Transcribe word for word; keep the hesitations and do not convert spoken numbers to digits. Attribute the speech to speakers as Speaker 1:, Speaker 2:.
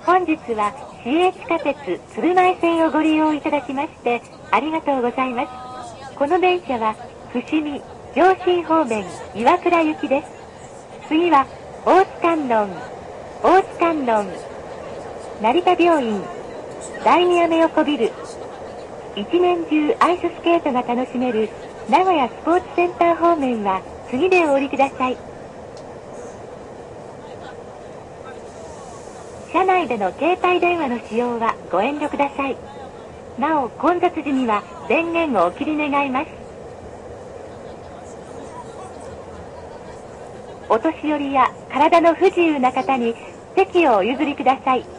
Speaker 1: 本日は市営地下鉄鶴舞線をご利用いただきましてありがとうございます。この電車は伏見、上信方面岩倉行きです。次は大津観音、大津観音、成田病院、第二アメ横ビル、一年中アイススケートが楽しめる名古屋スポーツセンター方面は次でお降りください。車内での携帯電話の使用はご遠慮ください。なお、混雑時には電源をお切り願います。お年寄りや体の不自由な方に席をお譲りください。